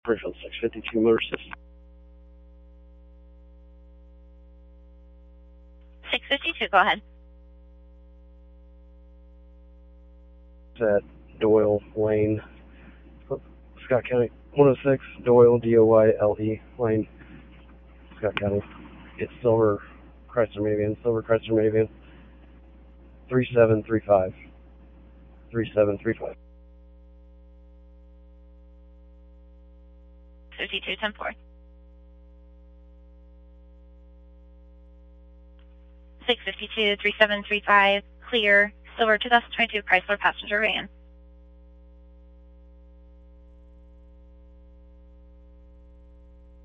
Springfield 652 Motor System. 652, go ahead. It's at Doyle Lane, Scott County. 106 Doyle, D-O-Y-L-E Lane, Scott County. It's Silver Chrysler minivan. 3735. 3735. 5210-4. 652, 3735, clear, silver 2022 Chrysler passenger van.